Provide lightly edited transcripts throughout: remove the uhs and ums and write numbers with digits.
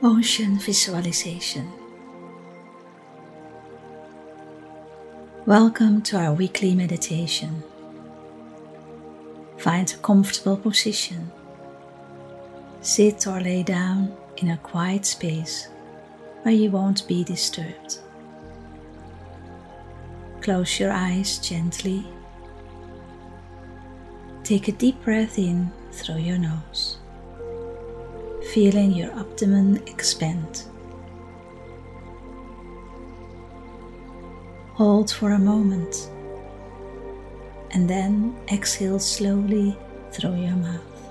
Ocean visualization. Welcome to our weekly meditation. Find a comfortable position. Sit or lay down in a quiet space where you won't be disturbed. Close your eyes gently. Take a deep breath in through your nose, feeling your abdomen expand. Hold for a moment and then exhale slowly through your mouth.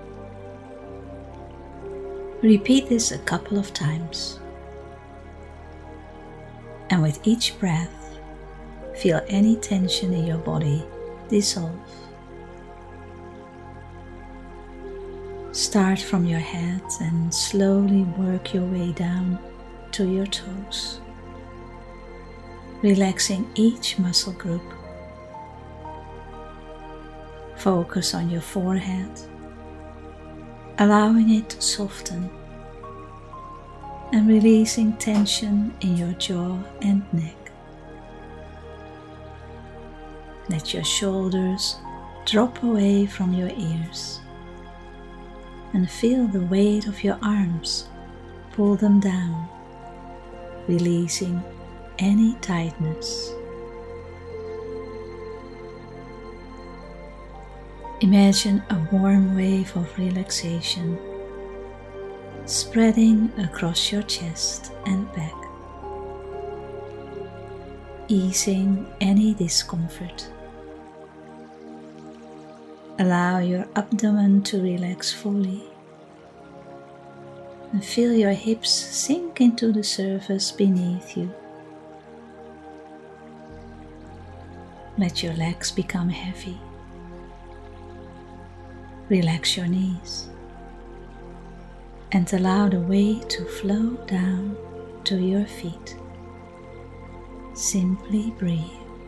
Repeat this a couple of times. And with each breath, feel any tension in your body dissolve. Start from your head and slowly work your way down to your toes, relaxing each muscle group. Focus on your forehead, allowing it to soften and releasing tension in your jaw and neck. Let your shoulders drop away from your ears and feel the weight of your arms pull them down, releasing any tightness. Imagine a warm wave of relaxation spreading across your chest and back, easing any discomfort. Allow your abdomen to relax fully and feel your hips sink into the surface beneath you. Let your legs become heavy. Relax your knees and allow the weight to flow down to your feet. Simply breathe.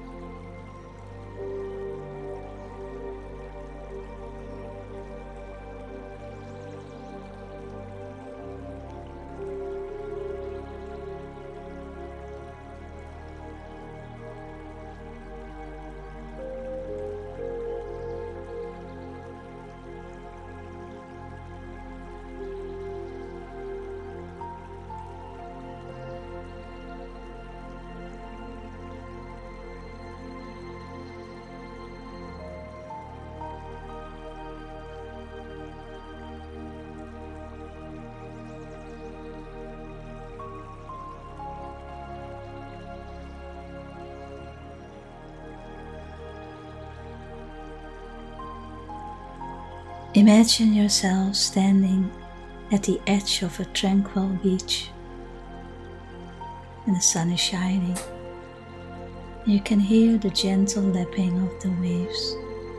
Imagine yourself standing at the edge of a tranquil beach and the sun is shining. You can hear the gentle lapping of the waves.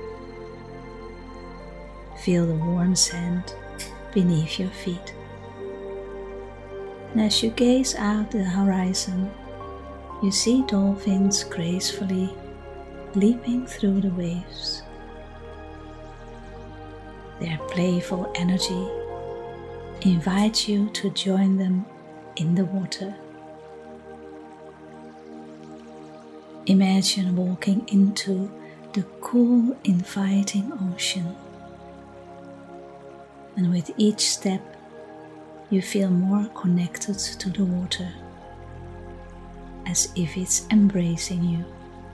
Feel the warm sand beneath your feet. And as you gaze out the horizon, you see dolphins gracefully leaping through the waves. Their playful energy invites you to join them in the water. Imagine walking into the cool, inviting ocean. And with each step, you feel more connected to the water, as if it's embracing you.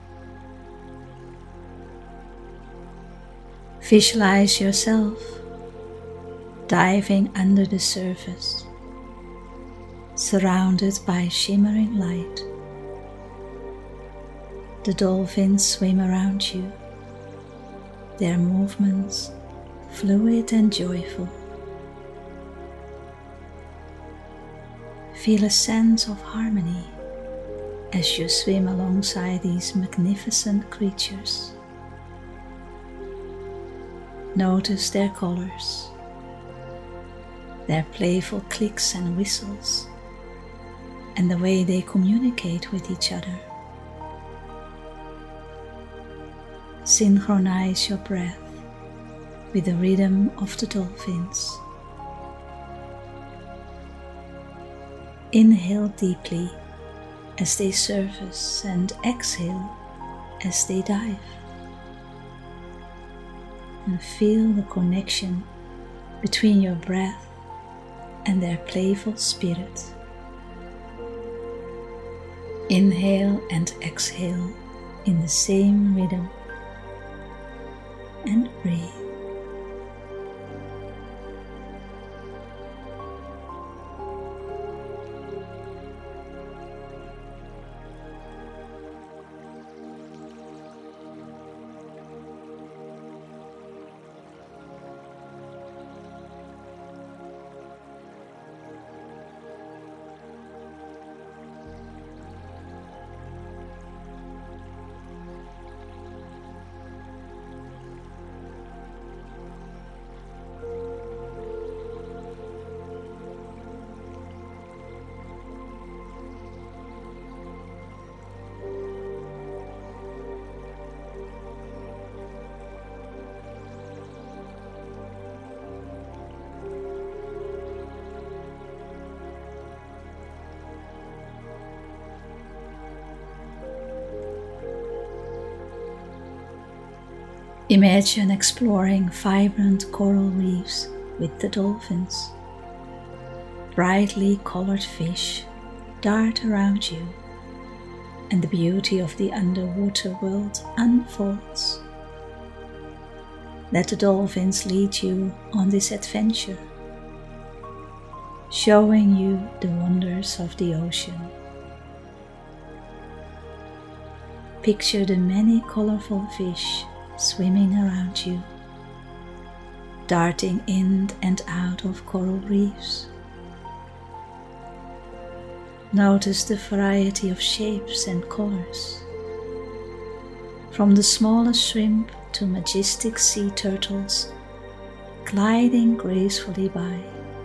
Visualize yourself diving under the surface, surrounded by shimmering light. The dolphins swim around you, their movements fluid and joyful. Feel a sense of harmony as you swim alongside these magnificent creatures. Notice their colors, their playful clicks and whistles, and the way they communicate with each other. Synchronize your breath with the rhythm of the dolphins. Inhale deeply as they surface and exhale as they dive. And feel the connection between your breath and their playful spirit. Inhale and exhale in the same rhythm, and breathe. Imagine exploring vibrant coral reefs with the dolphins. Brightly colored fish dart around you, and the beauty of the underwater world unfolds. Let the dolphins lead you on this adventure, showing you the wonders of the ocean. Picture the many colorful fish swimming around you, darting in and out of coral reefs. Notice the variety of shapes and colors, from the smallest shrimp to majestic sea turtles gliding gracefully by.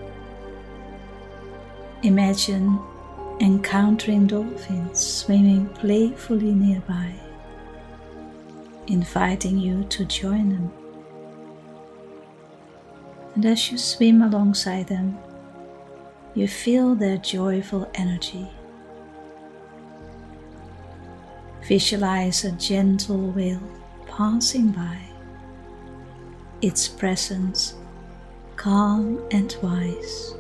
Imagine encountering dolphins swimming playfully nearby, inviting you to join them. And as you swim alongside them, you feel their joyful energy. Visualize a gentle whale passing by, its presence calm and wise.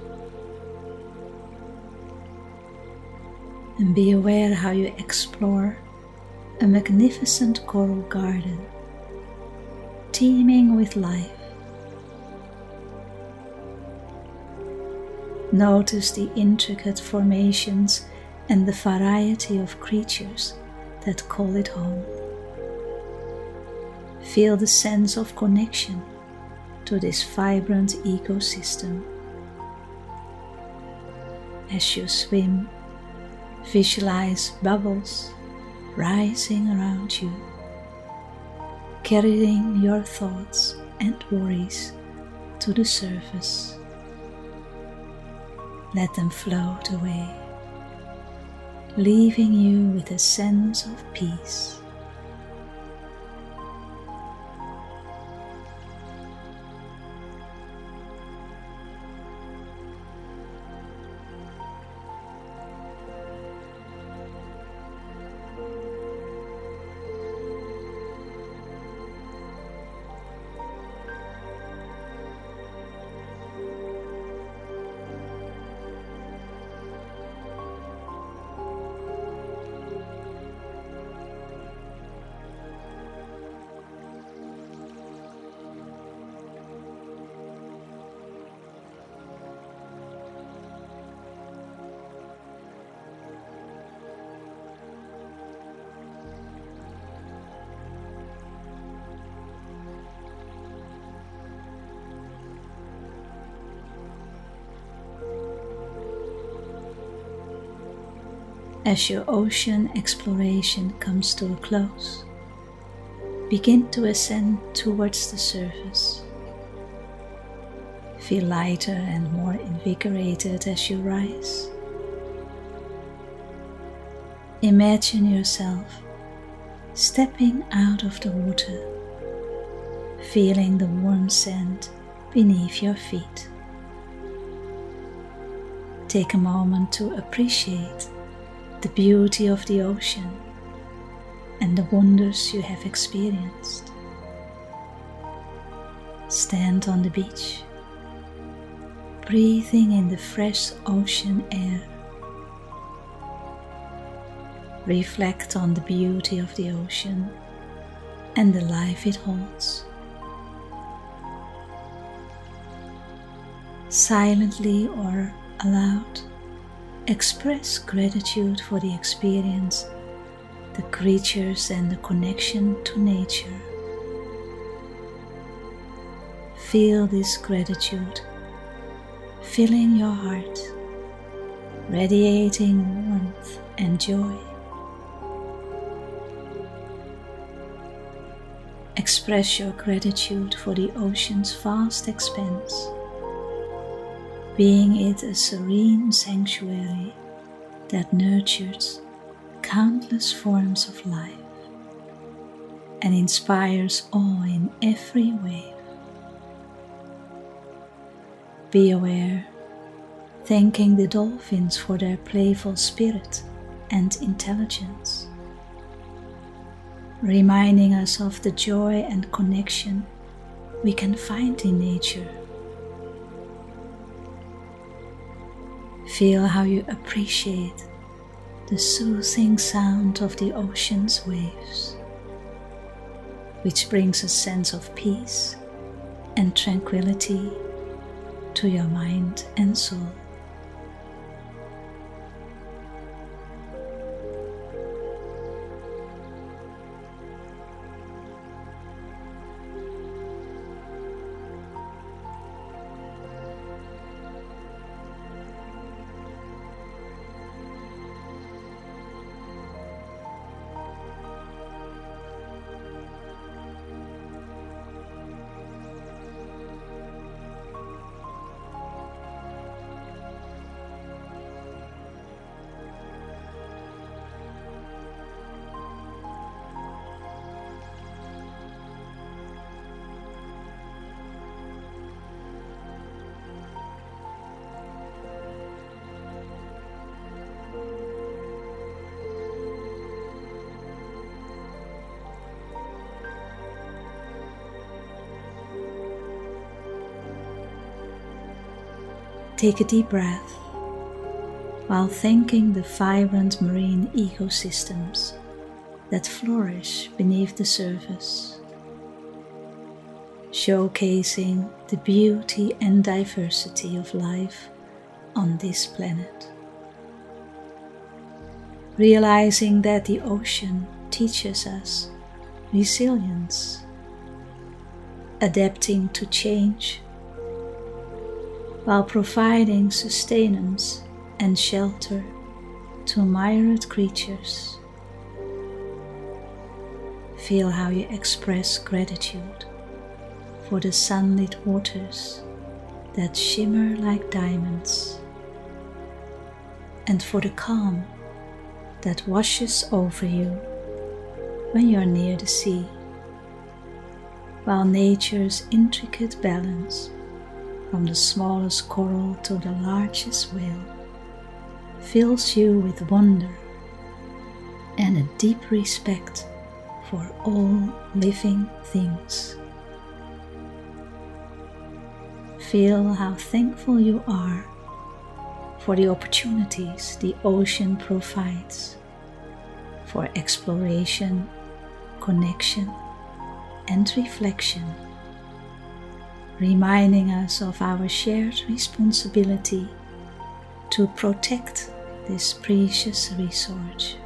And be aware how you explore a magnificent coral garden, teeming with life. Notice the intricate formations and the variety of creatures that call it home. Feel the sense of connection to this vibrant ecosystem. As you swim, visualize bubbles rising around you, carrying your thoughts and worries to the surface. Let them float away, leaving you with a sense of peace. As your ocean exploration comes to a close, begin to ascend towards the surface. Feel lighter and more invigorated as you rise. Imagine yourself stepping out of the water, feeling the warm sand beneath your feet. Take a moment to appreciate the beauty of the ocean and the wonders you have experienced. Stand on the beach, breathing in the fresh ocean air. Reflect on the beauty of the ocean and the life it holds. Silently or aloud, express gratitude for the experience, the creatures, and the connection to nature. Feel this gratitude filling your heart, radiating warmth and joy. Express your gratitude for the ocean's vast expanse, being it a serene sanctuary that nurtures countless forms of life and inspires awe in every wave. Be aware, thanking the dolphins for their playful spirit and intelligence, reminding us of the joy and connection we can find in nature. Feel how you appreciate the soothing sound of the ocean's waves, which brings a sense of peace and tranquility to your mind and soul. Take a deep breath while thanking the vibrant marine ecosystems that flourish beneath the surface, showcasing the beauty and diversity of life on this planet. Realizing that the ocean teaches us resilience, adapting to change, while providing sustenance and shelter to myriad creatures. Feel how you express gratitude for the sunlit waters that shimmer like diamonds, and for the calm that washes over you when you are near the sea, while nature's intricate balance, from the smallest coral to the largest whale, fills you with wonder and a deep respect for all living things. Feel how thankful you are for the opportunities the ocean provides for exploration, connection, and reflection, reminding us of our shared responsibility to protect this precious resource.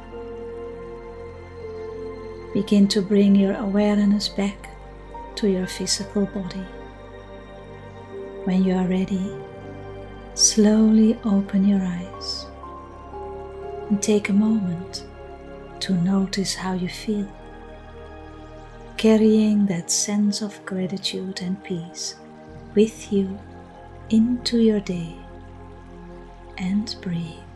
Begin to bring your awareness back to your physical body. When you are ready, slowly open your eyes and take a moment to notice how you feel, carrying that sense of gratitude and peace with you into your day, and breathe.